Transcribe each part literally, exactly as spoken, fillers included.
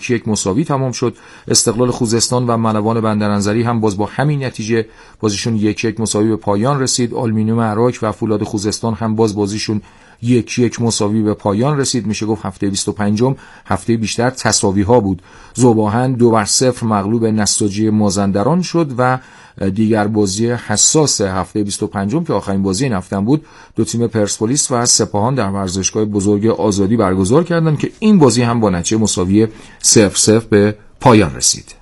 یک یک مساوی تمام شد. استقلال خوزستان و ملوان بندرانزلی هم باز با همین نتیجه بازیشون یک یک مساوی به پایان رسید. آلومینیوم عراق و فولاد خوزستان هم باز بازیشون یک یک مساوی به پایان رسید. میشه گفت هفته بیست و پنجم هفته بیشتر تساوی ها بود. ذوب‌آهن دو بر صفر مغلوب نساجی مازندران شد و دیگر بازی حساس هفته بیست و پنجم که آخرین بازی این هفته بود دو تیم پرسپولیس و سپاهان در ورزشگاه بزرگ آزادی برگزار کردند که این بازی هم با نتیجه مساوی صفر صفر به پایان رسید.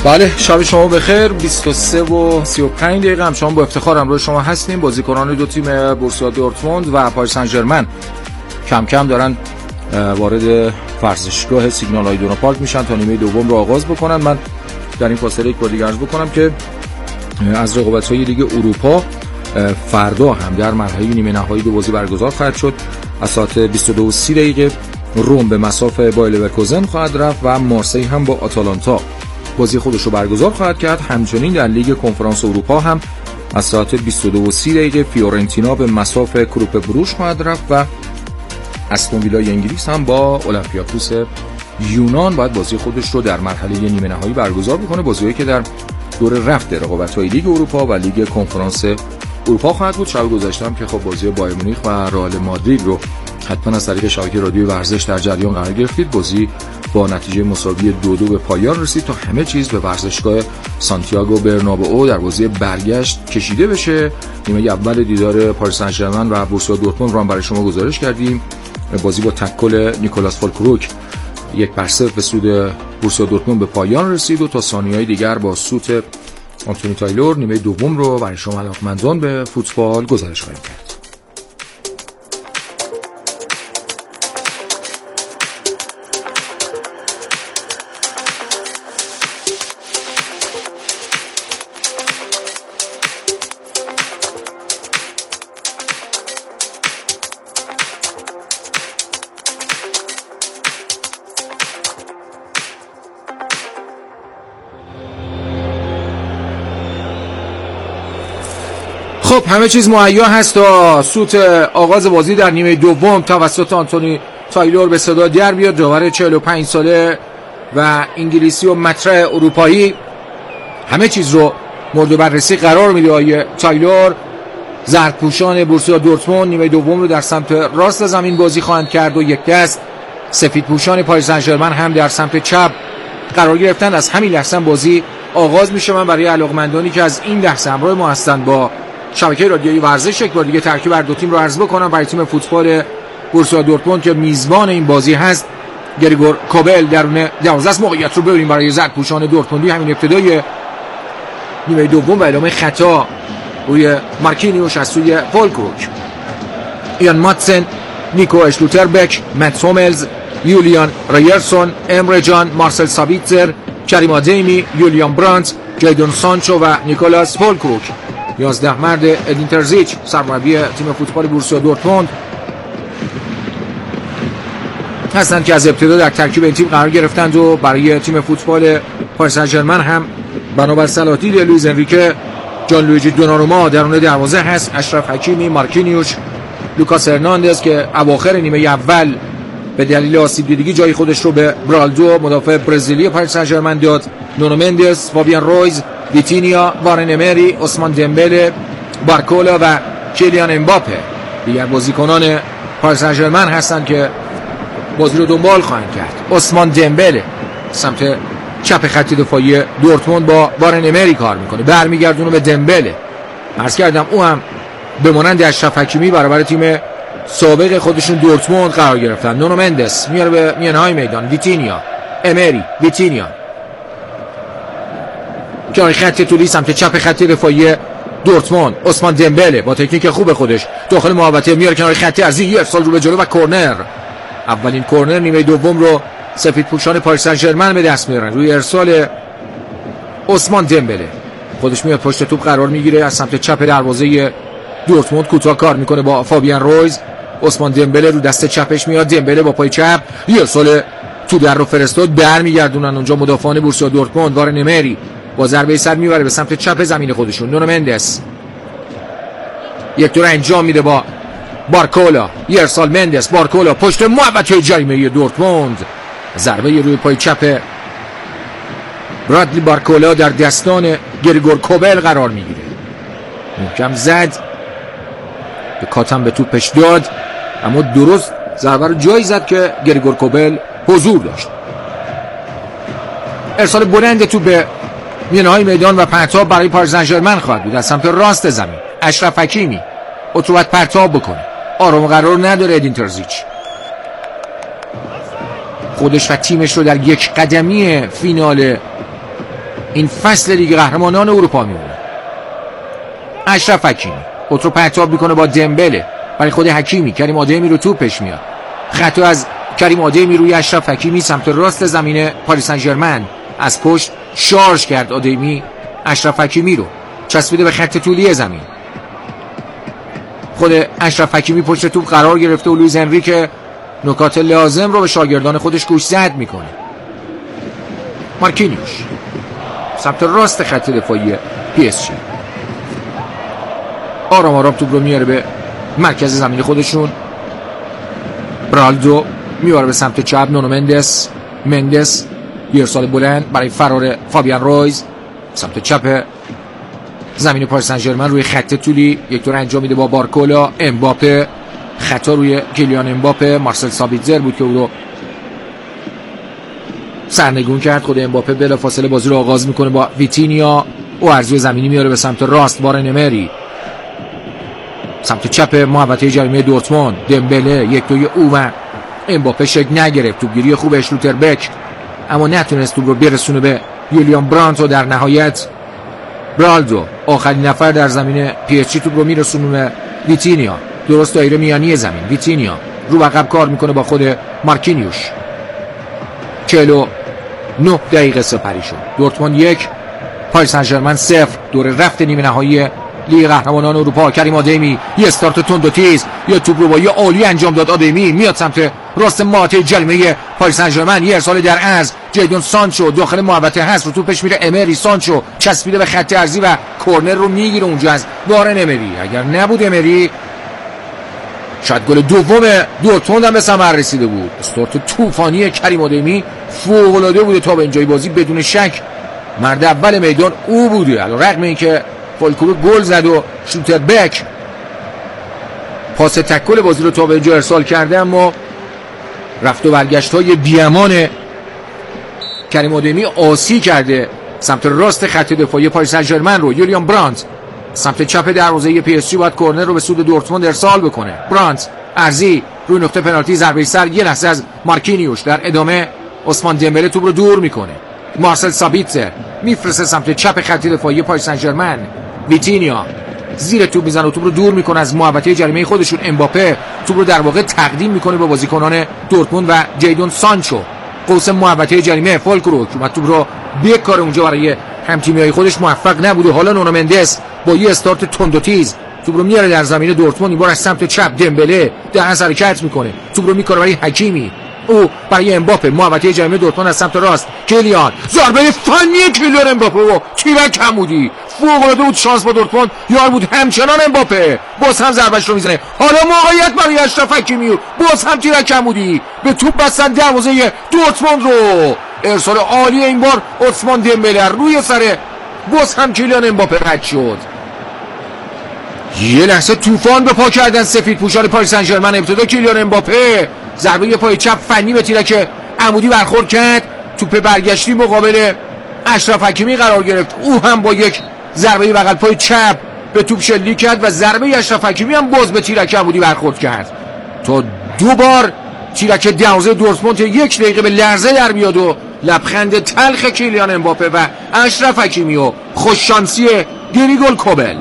بله، شب شما بخیر. بیست و سه و سی و پنج دقیقه هم شما با افتخار همراه شما هستیم. بازیکنان دو تیم بورسیا دورتموند و پاریس سن ژرمن کم کم دارن وارد ورزشگاه سیگنال آیدونا پارک میشن تا نیمه دوم رو آغاز بکنن. من در این فاصله یک بار دیگه عرض بکنم که از رقابت‌های لیگ اروپا فردا هم در مرحله نیمه نهایی دو بازی برگزار خواهد شد. از ساعت بیست و دو و سی دقیقه روم به مساف با لورکوزن خواهد رفت و مارسی هم با آتالانتا بازی خودش رو برگزار خواهد کرد. همچنین در لیگ کنفرانس اروپا هم از ساعت بیست و دو و سی دقیقه فیورنتینا به مساف کروپ بروژ خواهد رفت و استون ویلای انگلیس هم با اولمپیاکوس یونان باید بازی خودش رو در مرحله نیمه نهایی برگزار بکنه. بازیایی که در دور رفت رقابت‌های لیگ اروپا و لیگ کنفرانس اروپا خواهد بود. شب گذشته هم که خب بازی بایر مونیخ و رئال مادرید رو حتما از طریق شبکه رادیو ورزش در جریان قرار گرفتید. بازی با نتیجه مساوی دو دو به پایان رسید تا همه چیز به ورزشگاه سانتیاگو برنابئو در بازی برگشت کشیده بشه. نیمه اول دیدار پاریس سن ژرمن و بورسیا دورتموند رو هم برای شما گزارش کردیم. بازی با تکل نیکولاس فولکروک یک بر صفر به سود بورسیا دورتموند به پایان رسید و تا ثانیه‌های دیگر با سوت آنتونی تایلور نیمه دوم رو برای شما علاقه‌مندان به فوتبال گزارش خواهیم کرد. خب همه چیز مهیا هست تا سوت آغاز بازی در نیمه دوم توسط آنتونی تایلور به صدا در بیاد. داور چهل و پنج ساله و انگلیسی و مطرح اروپایی همه چیز رو مورد بررسی قرار میده. آیه تایلور زردپوشان بورسیا دورتموند نیمه دوم رو در سمت راست زمین بازی خواهند کرد و یک دست سفیدپوشان پاریس سن ژرمن هم در سمت چپ قرار گرفتن. از همین لحظه بازی آغاز میشه. من برای علاقمندانی که از این لحظه همراه ما هستن با شبکه رادیویی ورزش یک بار دیگه ترکیب هر دو تیم رو عرض بکنم. برای تیم فوتبال بورسیا دورتموند که میزبان این بازی هست، گریگور کوبل درون دوازده موقعیت رو ببینیم برای زردپوشان دورتموندی. همین ابتدای نیمه دوم و اعلام خطا روی مارکینیوش از سوی فولکروک. ایان ماتسن، نیکو اشلوتربک، مت هوملز، یولیان رایرسون، امره جان، مارسل سابیتزر، کریم آدیمی، یولیان برانت، جیدون سانچو و نیکولاس فولکروک. یازده مرد ادین ترزیچ سرمربی تیم فوتبال بورسیا دورتموند هستند که از ابتدا در ترکیب این تیم قرار گرفتند و برای تیم فوتبال پاریس سن ژرمن هم بنابر صلاحیت لوئیز انریکه جان لویجی دوناروما درون دروازه هست، اشرف حکیمی، مارکینیوش، لوکاس هرناندز که اواخر نیمه اول به دلیل آسیب دیدگی جای خودش رو به برالدو مدافع برزیلی پاریس سن ژرمن داد، نونو مندس، فابیان رویز، ویتینیا، وارن امری، عثمان دمبله، بارکولا و کیلیان امباپه دیگر بازیکنان پاریس سن ژرمن هستند که بازی رو دنبال خواهند کرد. عثمان دمبله سمت چپ خط دفاعی دورتموند با وارن امری کار میکنه، برمیگردونه به دمبله. عرض کردم او هم به مانند اشرف حکیمی برابر تیم سابق خودشون دورتموند قرار گرفتن. نونو مندس میاره به میانهای میدان، ویتینیا، امری، ویتینیا کنار خط طولی سمت چپ خط دفاعی دورتموند. عثمان دمبله با تکنیک خوب خودش داخل محوطه میاره کنار خط ارضی، ارسال رو به جلو و کرنر. اولین کرنر نیمه دوم رو سفیدپوشان پاریس سن ژرمن به دست میارن روی ارسال عثمان دمبله. خودش میاد پشت توپ قرار میگیره، از سمت چپ دروازه دورتموند کوتاه کار میکنه با فابیان رویز. عثمان دمبله رو دست چپش میاد، دمبله با پای چپ ارسال تو در رو فرستاد، برمیگردونن اونجا مدافعان بورسیا دورتموند. وارن امری با ضربه سر میبره به سمت چپ زمین خودشون. نونو مندس یک دور انجام میده با بارکولا، یه ارسال مندس، بارکولا پشت محوطه جریمه دورتموند، ضربه روی پای چپ برادلی بارکولا در دستان گریگور کوبل قرار میگیره، محکم زد، به کاتم به توپش داد، اما درست ضربه رو جایی زد که گریگور کوبل حضور داشت. ارسال بلند توپ به میانهای میدان و پرتاب برای پاریس سن ژرمن خواهد بود از سمت راست زمین. اشرف حکیمی اتروبت پرتاب بکنه، آرام قرار نداره. ادین ترزیچ خودش و تیمش رو در یک قدمی فینال این فصل لیگ قهرمانان اروپا میمونه. اشرف حکیمی خود رو پرتاب میکنه با دمبله برای خود حکیمی. کریم آدمی رو توپش میاد. خطا از کریم آدمی روی اشرف حکیمی سمت راست زمین پاریس سن ژرمن. از پشت شارژ کرد آدمی اشرف حکیمی رو، چسبیده به خط طولی زمین. خود اشرف حکیمی پشت توپ قرار گرفته و لوئیس انریکه نکات لازم رو به شاگردان خودش گوشزد میکنه. مارکینیوش سمت راست خط دفاعی پی اس جی آرام آرام توپ رو میاره به مرکز زمین خودشون. برالدو میاره به سمت چپ. نونو مندس مندس یه ارسال بلند برای فرار فابیان رویز سمت چپ زمین پاریس سن ژرمن. روی خط طولی یک دور انجام میده با بارکولا. امباپه خطا روی کیلیان امباپه. مارسل سابیتزر بود که او رو سرنگون کرد. خود امباپه بلافاصله بازی رو آغاز میکنه با ویتینیا. او ارزوی زمینی میاره به سمت راست. وارن امری سمت چپ محوطه جریمه دورتموند. دمبله یک دوی او و امباپه شک نگرفت. توپگیری خوب اشلوتربک اما نتونست توپ رو برسونه به یولیان برانت و در نهایت برالدو آخرین نفر در زمین پی اس جی توپ رو میرسونه به ویتینیا. درست دایره میانی زمین. ویتینیا رو عقب کار میکنه با خود مارکینیوش. چهل و نه دقیقه سپری شد. دورتموند یک پاریس سن ژرمن صفر. دور رفت نیمه نهایی لیگ قهرمانان اروپا. کریم آدمی یه استارت تند و تیز، یه توپ رو با یه عالی انجام داد. آدمی میاد سمت راست محوطه جریمه پاریس سن ژرمن. یه ارسال در از جیدون سانچو داخل محوطه هست. رو توپش میره امری. سانچو چسبیده به خط ارضی و کورنر رو میگیره اونجا از وارن امری. اگر نبود امری شاید گل دوم دورتموند هم به ثمر رسیده بود. استارت طوفانی کریم آدمی فوق العاده بوده تا به اینجای بازی. بدون شک مرد اول میدان او بوده. رغم اینکه فولکرو گل زد و شوتربک پاس تکل بازی رو تا به اینجا ارسال کرده، اما رفت و برگشت های بیامان کریم آدمی آسی کرده سمت راست خط دفاعی پاریس سن ژرمن رو. یولیان برانت سمت چپ دروازه پی اس جی باید کورنر رو به سود دورتموند ارسال بکنه. برانت ارزی روی نقطه پنالتی ضربه سر یه لحظه از مارکینیوش. در ادامه عثمان دمبله توپ رو دور میکنه. مارسل سابیتزر میفرسته سمت چپ خط دفاعی پاریس سن ژرمن. ویتینیا زیر توپ میزنه و توپ رو دور میکنه از محوطه جریمه خودشون. امباپه توپ رو در واقع تقدیم میکنه به بازیکنان دورتموند و جیدون سانچو قوس محوطه جریمه. فولکروک اومد توپ رو بکاره اونجا برای همتیمیای خودش، موفق نبود. و حالا نونو مندس با یه استارت تند و تیز توپ رو میاره در زمین دورتموند. این بار از سمت چپ دمبله در از حرکت میکنه. توپ رو میکنه برای حکیمی. او برای امباپه محوطه جریمه دورتموند از سمت راست. کیلیان ضربه فنی کیلیان امباپه و تیرک عمودی فوق العاده بود. شانس با دورتموند یار بود. همچنان امباپه باز هم ضربهش رو میزنه. حالا موقعیت برای اشرف حکیمی. باز هم تیرک عمودی به توپ بستن دروازه دورتموند رو. ارسال عالی این بار عثمان دمبله روی سر باز هم کیلیان امباپه رد شد. یه لحظه طوفان به پا کردن سفید پوشان پاریس سن ژرمن. ابتدا کیلیان امباپه ضربه پای چپ فنی به تیرک عمودی برخورد کرد. توپ برگشتی مقابل اشرف حکیمی قرار گرفت. او هم با یک ضربه بغل پای چپ به توپ شلیک کرد و ضربه اشرف حکیمی هم باز به تیرک عمودی برخورد کرد تا دو بار تیرک دروازه دورتموند یک دقیقه به لرزه در بیاد و لبخند تلخ کیلیان امباپه و اشرف حکیمی و خوششانسی گریگول کوبل.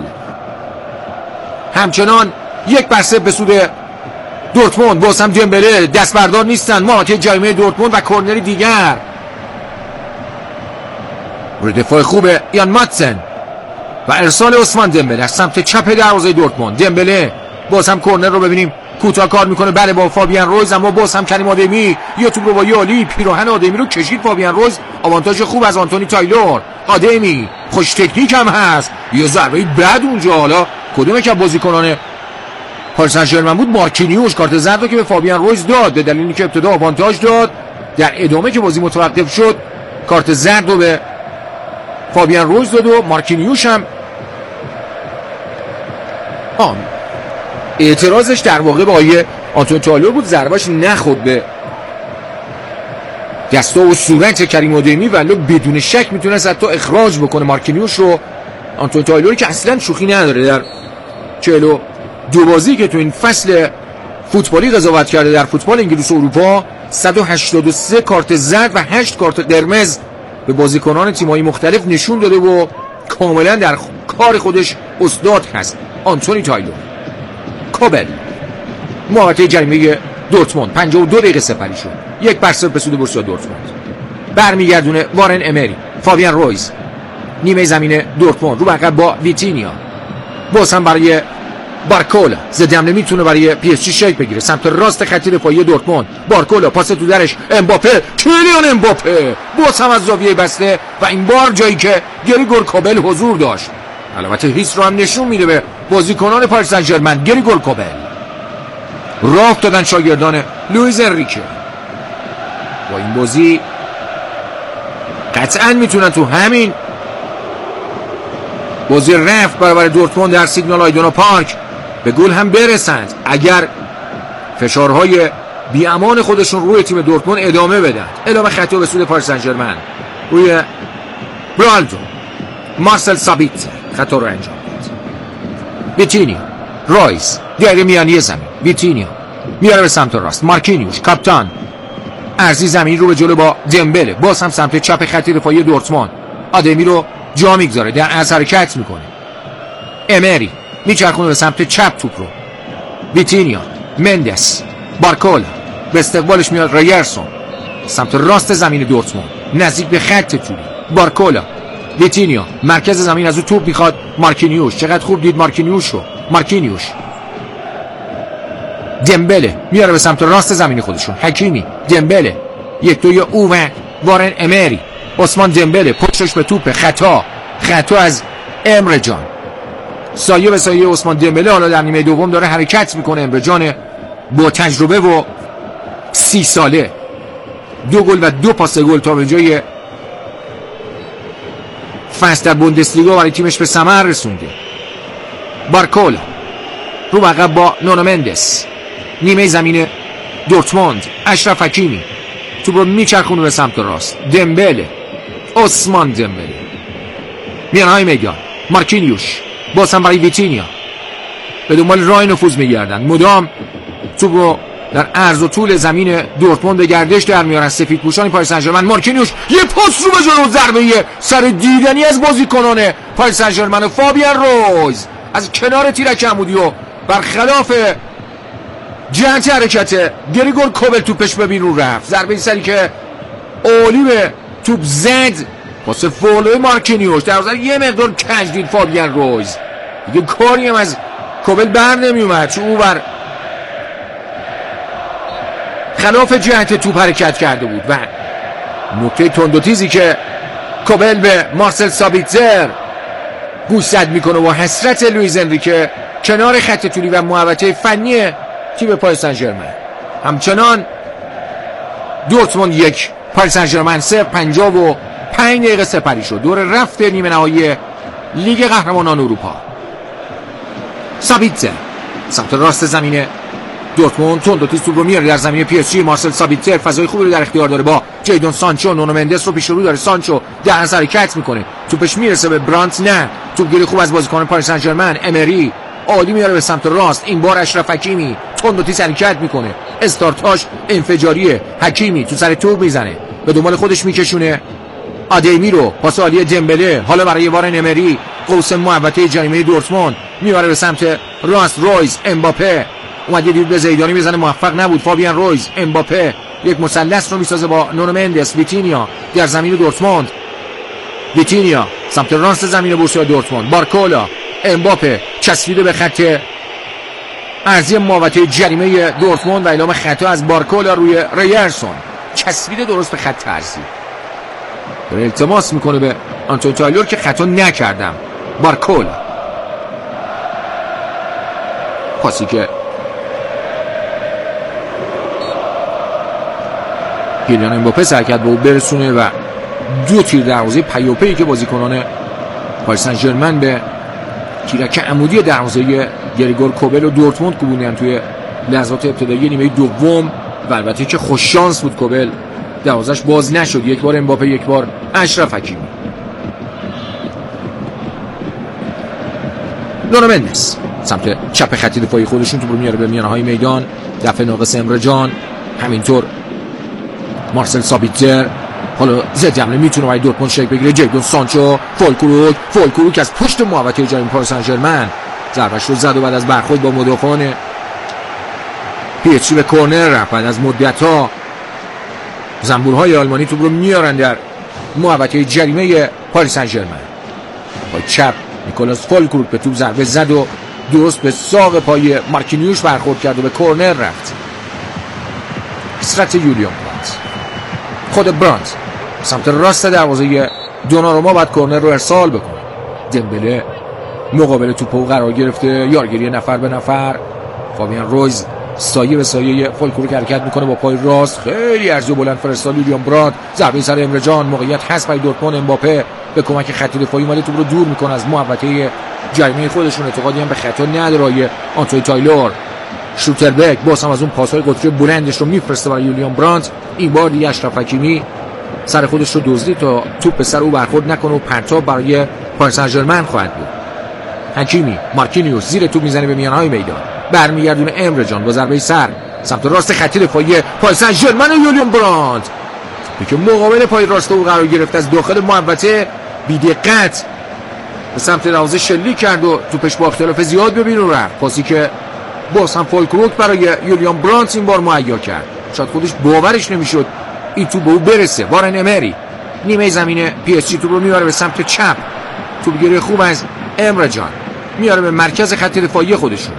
همچنان یک بر صفر به سود دورتموند. باز هم دمبله دست بردار نیستن. محوطه جریمه دورتموند و کورنری دیگر. روی دفاع خوب یان ماتسن و ارسال عثمان دمبله از سمت چپ دروازه دورتموند. دمبله باز هم کورنر رو ببینیم کوتاه کار میکنه. بله با فابیان رویز، اما باز هم کریم آدمی یه توپ رو با یالی پیراهن آدمی رو کشید. فابیان رویز آوانتاژ خوب از آنتونی تایلور. آدمی خوش تکنیک هم هست. یه ضربه بعد اونجا. حالا کدومه که بازیکنان پاریس سن ژرمن بود؟ مارکینیوش کارت زرد رو که به فابیان رویز داد به دلیلی که ابتدا آوانتاژ داد. در ادامه که بازی متوقف شد کارت زرد رو به فابیان رویز داد و مارکینیوش هم آن اعتراضش در واقع به آیه آنتونی تایلور بود. ضربهش نخورد به دستا و صورت کریم آدمی ولی بدون شک میتونست حتی اخراج بکنه مارکینیوش رو. آنتونی تایلوری که اصلا شوخی نداره در چهل و دو بازی که تو این فصل فوتبالی قضاوت کرده در فوتبال انگلیس و اروپا صد و هشتاد و سه کارت زرد و هشت کارت قرمز به بازیکنان تیم‌های مختلف نشون داده و کاملا در کار خودش استاد هست. آنتونی تایلور. کوبل محوطه جریمه دورتموند پنجاه و دو دقیقه سپری شد. یک بر صفر به سود بورسیا دورتموند. برمیگردونه وارن امری. فابیان رویز نیمه زمین دورتموند رو عقب با ویتینیا. باز هم برای بارکولا. زدمله میتونه برای پی اس جی شیک بگیره. سمت راست خط دفاعی دورتموند. بارکولا پاس تو درش. امباپه. کیلیان امباپه. باز هم از زاویه بسته و این بار جایی که گریگور کوبل حضور داشت. علامت هیس رو هم نشون میده به بازیکنان پاریس سن ژرمن. گریگور کوبل. راه دادن شاگردان لوئیز انریکه. با این بازی قطعا میتونن تو همین بازی رفت برابر دورتموند در سیگنال آیدونا پارک به گل هم برسند اگر فشارهای بیامان خودشون روی تیم دورتموند ادامه بدن. اعلام خطا به سود پاریس سن ژرمن روی برالدو. مارسل سابیتزر خطا رو انجام داد. ویتینیا. رایس دایره میانی زمین. ویتینیا میاره به سمت راست. مارکینیوش کاپیتان ارزی زمین رو به جلو با دمبله. باز هم سمت چپ خط دفاعی دورتموند. آدمی رو جا میگذاره، در از حرکت میکنه. امری میچرخونه به سمت چپ توپ رو. ویتینیا. مندس. بارکولا به استقبالش میاد. ریرسون سمت راست زمین دورتموند نزدیک به خط طولی. بارکولا. ویتینیا مرکز زمین از او توپ میخواد. مارکینیوش چقدر خوب دید مارکینیوش رو. مارکینیوش. دمبله میاره به سمت راست زمین خودشون. حکیمی. دمبله یک دوی او و وارن امری. عثمان دمبله پشتش به توپ. خطا خطا از امره جان. سایه به سایه عثمان دمبله حالا در نیمه دوم داره حرکت میکنه. امره جان با تجربه و سی ساله دو گل و دو پاس گل تا به جای فصل در بوندسلیگا برای تیمش به ثمر رسونده. بارکولا رو عقب با نونو مندس. نیمه زمین دورتموند. اشرف حکیمی توپ رو میچرخونه به سمت راست. دمبله. عثمان دمبله میانهای میدان. مارکینیوش باز هم برای ویتینیا به دنبال راه نفوذ میگردن. مدام توپ رو در عرض و طول زمین دورتموند به گردش در میارن سفیدپوشان پاریس سن ژرمن. مارکینیوش یه پاس رو به جلو. ضربه سر دیدنی از بازیکنان پاریس سن ژرمن. فابیان رویز از کنار تیرک عمودی و برخلاف جهت حرکت گریگور کوبل توپش به بیرون رفت. ضربه سری که اولی به توپ زد. پاس فولوی مارکینیوش در نظر یه مقدار کج دید فابیان رویز. دیگه کاری هم از کوبل بر نمی اومد چون او بر خلاف جهت توپ حرکت کرده بود. و نکته تند و تیزی که کوبل به مارسل سابیتزر گوشزد میکنه و حسرت لوئیز انریکه کنار خط طولی و محوطه فنی تیم پاریس سن ژرمن. همچنان دورتموند یک پاریس سن ژرمن سه. پنجاه و پنج دقیقه سپری شد. دور رفت نیمه نهایی لیگ قهرمانان اروپا. سابیتزر سمت راست زمین دورتموند تند و تیز توپ رو میاره در زمین پی اس جی. مارسل سابیتزر فضای خوبی رو در اختیار داره با جیدون سانچو. نونو مندس رو پیش رو داره. سانچو در از حرکت میکنه. توپش میرسه به برانت. نه توپگیری خوب از بازیکن پاریس سن ژرمن. امری عالی میاره به سمت راست. این بار اشرف حکیمی تند و تیز حرکت میکنه. استارتاش انفجاریه. حکیمی تو سر توپ میزنه به دنبال خودش میکشونه آدمی رو. پاس عالی دمبله حالا برای وارن امری. قوس محوطه جریمه دورتموند میبره به سمت راست. رویز. امباپه اومد یه دید به زیدانی میزنه موفق نبود. فابیان رویز. امباپه یک مثلث رو میسازه با نونو مندس. ویتینیا در زمین دورتموند. ویتینیا سمت راست زمین بورسیا دورتموند. بارکولا. امباپه چسبیده به خط ارضی محوطه جریمه دورتموند و اعلام خطا از بارکولا روی ریرسون. چسبیده درست به خط ارضی. داره التماس میکنه به آنتونی تایلور که خطا نکردم. بارکولا پاسی که کیلیان امباپه سعی کرد به او برسونه و دو تیر دروازه پیاپی که بازیکنان پاریس سن ژرمن به تیرک عمودی دروازه گریگور کوبل و دورتموند کوبوندن توی لحظات ابتدایی نیمه دوم. و البته که خوش شانس بود کوبل دروازش باز نشد. یک بار امباپه یک بار اشرف حکیمی. نونو مندس سمت چپ خط دفاعی خودشون توپ رو میاره به میانهای میدان. دفع ناقص امره جان. همینطور مارسل سابیتزر حالا ضد حمله میتونه برای دورتموند شکل بگیره. جیدون سانچو، فولکروک فولکروک از پشت محوطه جریمه پاریس سن ژرمن ضربه‌اش رو زد و بعد از برخورد با مدافعان پی اس جی به کرنر رفت. بعد از مدت‌ها زنبورهای آلمانی توپ رو میارن در محوطه جریمه پاریس سن ژرمن. با چپ نیکولاس فولکروک به توپ ضربه زد و درست به ساق پای مارکینیوش برخورد کرد و به کرنر رفت. استرات یولیان برانت، خود برانت سمت راست دروازه دوناروما بعد کرنر رو ارسال بکنه. دمبله مقابل توپو قرار گرفته، یارگیری نفر به نفر. فابیان رویز سایه به سایه فولکروک حرکت میکنه با پای راست، خیلی ارزی بلند فرستاد یولیان برانت. ضربه سر امره جان، موقعیت هست برای دورتموند. امباپه به کمک خط دفاعی اومده توپ رو دور میکنه از محوطه جریمه خودشون. اعتقادی هم به خطا نداره آنتونی تایلور. شوتربک باز هم از اون پاس‌های قطری بلندش رو میفرسته برای یولیان برانت. این بار دیگه اشرف حکیمی سر خودش رو دزدید تا توپ به سر او برخورد نکنه و پرتاب برای پاریس سن ژرمن خواهد بود. حکیمی، مارکینیوس زیر توپ میزنه به میانهای میدان، برمیگردونه امره جان با ضربه سر سمت راست خط دفاعی پاریس سن ژرمن. یولیان برانت که مقابل پای راست او قرار گرفت از داخل محوطه بی‌دقت به سمت دروازه شلیک کرد و توپش با اختلاف زیاد به بیرون رفت. پاسی که باز هم فولکروک برای یولیان برانت این بار مهیا کرد. شاید خودش باورش نمیشد این توپ به او برسه. وارن امری نیمه زمین پی اس جی توپ رو میاره به سمت چپ. توپگیری خوب از امره جان میاره به مرکز خط دفاعی خودشون.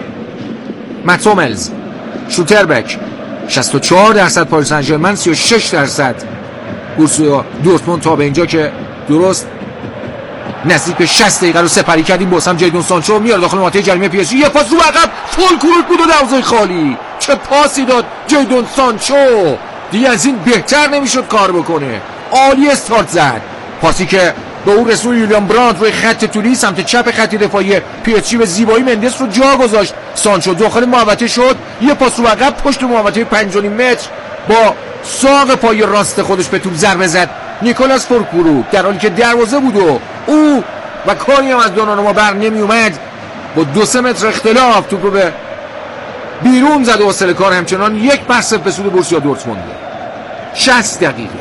ماتوملز، شوتربک. شصت و چهار درصد پاریس سن ژرمن، سی و شش درصد بورسیا دورتموند. تا به اینجا که درست نزدیک به شصت دقیقه رو سپری کردیم. باز هم جیدون سانچو میاره داخل محوطه جریمه پی اس جی. یه پاس رو عقب، فولکروک بود و دروازه خالی. چه پاسی داد جیدون سانچو، دیگه از این بهتر نمیشد کار بکنه. عالی استارت زد. پاسی که به اون رسول یولیان برانت روی خط طولی سمت چپ خط دفاعی پی اس جی به زیبایی مندس رو جا گذاشت. سانچو داخل محوطه شد، یه پاس رو عقب پشت محوطه پنج و نیم متر با ساق پای راست خودش به توپ ضربه زد. نیکولاس فولکروک در حالی که دروازه بود و او و کاری هم از دوناروما بر نمی اومد با دو سه متر اختلاف توپ رو به بیرون زد و وصل کار همچنان یک بر صفر به سود بورسیا دورتموند. شصت دقیقه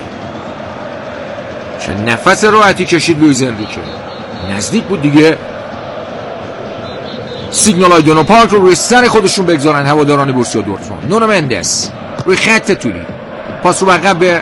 چه نفس راحتی کشید لوئیز انریکه. نزدیک بود دیگه سیگنال آیدونا پارک رو روی سر خودشون بگذارن هواداران بورسیا دورتموند. نونو مندس روی خط طولی پاس رو عقب به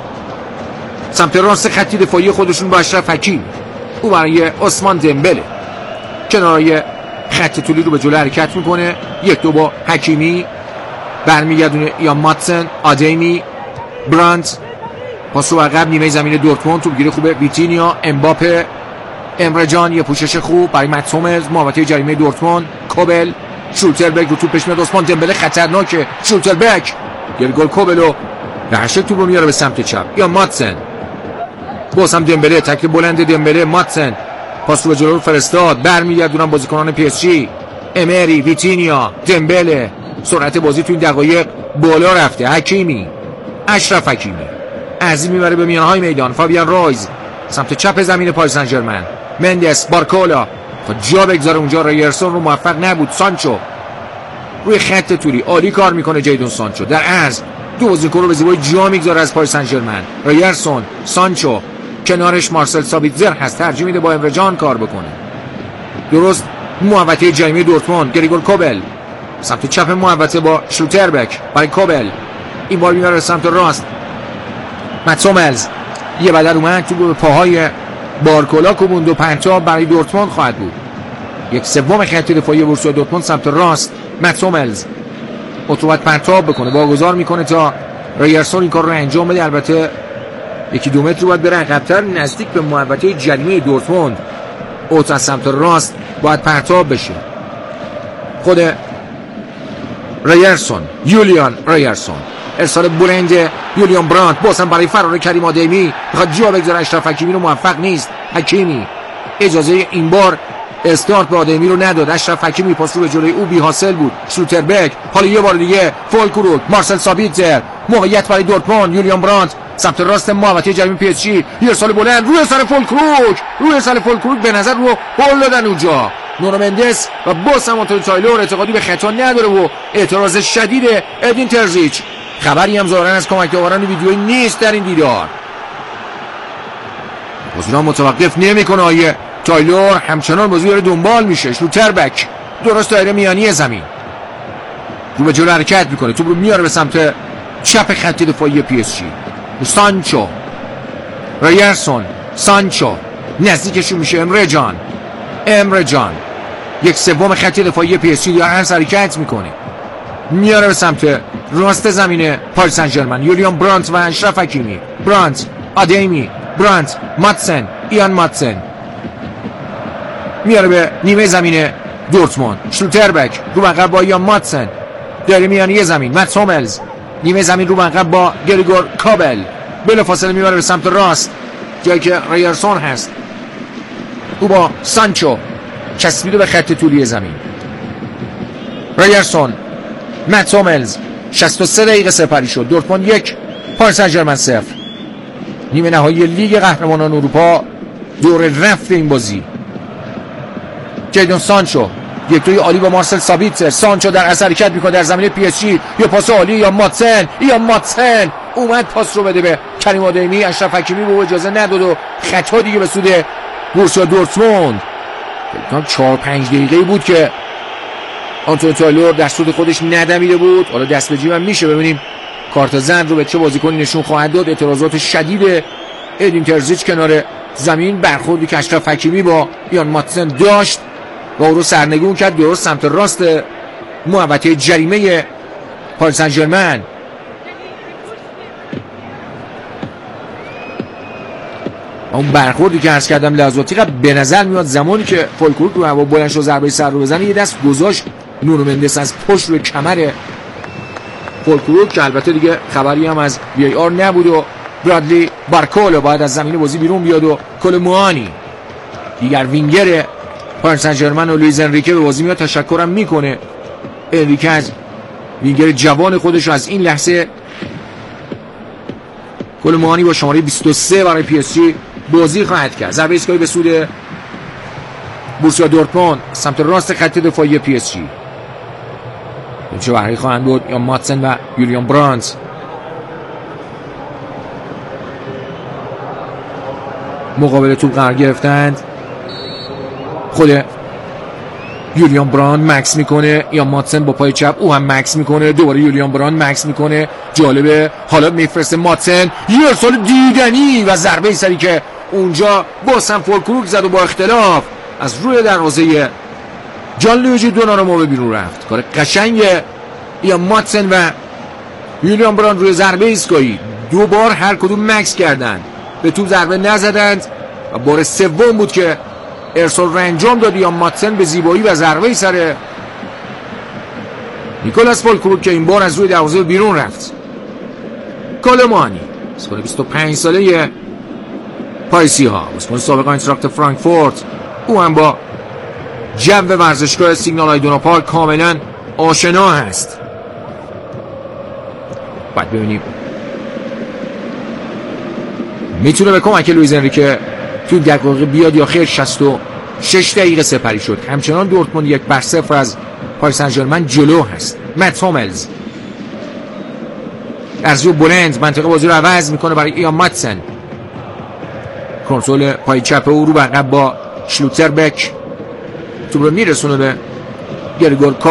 سمت راست خط دفاعی خودشون با اشرف حکیمی. او برای عثمان دمبله کنارای خط طولی رو به جلو حرکت میکنه. یک دو با حکیمی برمیگردونه یا ماتسن، آدیمی، برانت. پاس رو عقب نیمه زمین دورتموند. توپگیری خوبه ویتینیا، امباپه، امره جان. یه پوشش خوب برای ماتومز محوطه جریمه دورتموند. کوبل، شولتربک رو توپش میاد. عثمان دمبله خطرناکه. شولتربک یه گل کوبلو رهشه توپ رو میاره به سمت چپ. یا ماتسن باز هم دمبله، تکل بلند دمبله. ماتسن پاس رو به جلو فرستاد، برمیگردونن بازیکنان پی اس جی. امری، ویتینیا، دمبله. سرعت بازی تو این دقایق بالا رفته. حکیمی، اشرف حکیمی عظیم میبره به میانهای میدان. فابیان رویز سمت چپ زمین پاریس سن ژرمن. مندس، بارکولا خود جا بگذاره اونجا. رایرسون رو موفق نبود. سانچو روی خط طولی عالی کار میکنه. جیدون سانچو در عرض دو بازیکن رو به زیبایی جا میگذاره از پاریس سن ژرمن. رایرسون، سانچو، کنارش مارسل سابیتزر هست، ترجیح میده با امره جان کار بکنه. درست محوطه جریمه دورتموند. گریگور کوبل سمت چپ محوطه با شوتربک برای کوبل. این بار میاره سمت راست. ماتوملز یه بدل اومد تو به پاهای بارکولا کوبوند و پرتاب برای دورتموند خواهد بود. یک سوم خط دفاعی بورسیا دورتموند سمت راست. ماتوملز اتومات پرتاب بکنه، واگذار میکنه تا رایرسون این کار رو انجام بده. البته یکی دو متر رو باید بره عقب‌تر نزدیک به محوطه جریمه دورتموند. اوت از سمت راست باید پرتاب بشه. خود رایرسون، یولیان رایرسون، ارسال بلند یولیان برانت باز هم برای فرار کریم آدیمی میخواد جا بگذاره. اشرف حکیمی رو موفق نیست. حکیمی اجازه این بار استارت به آدمی رو نداد. اشرف حکیمی پاس رو به جلوی او بی حاصل بود. شوتربک حالا یه بار دیگه فولکروک، مارسل سابیتزر. موقعیت برای دورتموند. یولیان برانت سمت راست محوطه جریمه پی اس جی. یه ارسال بلند روی سر فولکروک، روی سر فولکروک به نظر رو هول دادن اونجا. نونو مندس و باز هم آنتونی تایلور اعتقادی به خطا نداره و اعتراض شدید ادین ترزیچ. خبری هم ظاهرا از کمک آوران ویدیویی نیست در این دیدار. بازی را متوقف نمیکنه آیه تایلور، همچنان بازی داره دنبال میشه. شلوتربک درست دایره میانی زمین رو به جلو حرکت میکنه، توپ رو میاره به سمت چپ خط دفاعی پی اس جی. سانچو، رایرسون، سانچو نزدیکشون میشه. امره جان، امره جان یک سوم خط دفاعی پی اس جی داره هر حرکت میکنه، میاره به سمت راست زمین پاریس سن ژرمن. یولیان برانت و اشرف حکیمی. برانت، آدیمی، برانت، ماتسن، ایان ماتسن میاره به نیمه زمین دورتموند. شلوتربک رو بغل با ایان ماتسن، داره میانی زمین. متس هوملز نیمه زمین رو بغل با گریگور کابل، بلافاصله میبره به سمت راست جایی که رایرسون هست. او با سانچو چسبیده به خط طولی زمین. رایرسون، متس هوملز. شصت و سه دقیقه سپری شد. دورتموند یک، پاریس سن ژرمن صفر. نیمه نهایی لیگ قهرمانان اروپا، دور رفت این بازی. جیدون سانچو یک توی عالی با مارسل سابیتزر. سانچو در اثر حرکت میکنه در زمین پی اس جی. یا پاس عالی یا ماتسن، یا ماتسن اومد پاس رو بده به کریم آدیمی. اشرف حکیمی به اجازه نداد و خطا دیگه به سود بورسیا دورتموند. چهار پنج دقیقه بود که آنتونی تایلور در سود خودش ندمیده بود. حالا دست به جیبم میشه، ببینیم کارت زرد رو به چه بازیکنی نشون خواهد داد. اعتراضات شدید ادین ترزیچ کنار زمین، برخوردی که اشرف حکیمی با ایان ماتسن داشت و او رو سرنگون کرد درست سمت راست محوطه جریمه پاریس سن ژرمن. اون برخوردی که عرض کردم لحظاتی قبل به نظر میاد زمانی که فولکروک رو هوا بلند شد ضربه سر رو بزنه، یه دست گذاشت نونو مندس از پشت روی کمر فولکروک که البته دیگه خبری هم از وی ای آر نبود و برادلی بارکولو باید از زمین بازی بیرون بیاد و کولوموانی دیگر وینگر پاریس سن ژرمن و لوئیز انریکه به بازی میاد. تشکرم میکنه انریکه از وینگر جوان خودش از این لحظه. کولوموانی با شماره بیست و سه برای پی اس جی بازی خواهد کرد. ضربه ایستگاهی به سود بورسیا دورتموند سمت راست خط دفاعی پی اس جی. چه بهره خواهند بود یا ماتسن و یولیان برانت. مقابل توپ قرار گرفتند. خود یولیان بران مکس میکنه یا ماتسن با پای چپ او هم مکس میکنه. دوباره یولیان بران مکس میکنه. جالبه حالا میفرسته ماتسن، یه ارسال دیدنی و ضربه سری که اونجا باز هم فولکروک زد و با اختلاف از روی دروازه جان لویجی دوناروما به بیرون رفت. کار قشنگ یا ماتسن و یولیان بران روی ضربه ایستگاهی دو بار هر کدوم مکس کردند، به توپ ضربه نزدند و بار سوم بود که ارسال را انجام داد یا ماتسن به زیبایی و ضربه سر نیکولاس فولکروک که این بار از روی دروازه بیرون رفت. کولوموانی اسکول بیست و پنج ساله پاریسی ها، اسکول سابق آینتراخت فرانکفورت، او هم با جو ورزشگاه سیگنال آیدونا پارک کاملا آشنا هست. باید ببینیم میتونه به کمک لوئیز انریکه توی دقیقه بیاد یا خیر. شصت و شش دقیقه سپری شد. همچنان دورتموند یک بر صفر از پاریس سن ژرمن جلو هست. متس هوملز ارزیو بلند منطقه بازی رو عوض میکنه برای ایان ماتسن. کنترل پای چپ او رو بقیه با شلوتربک توپ رو میرسونه به گریگور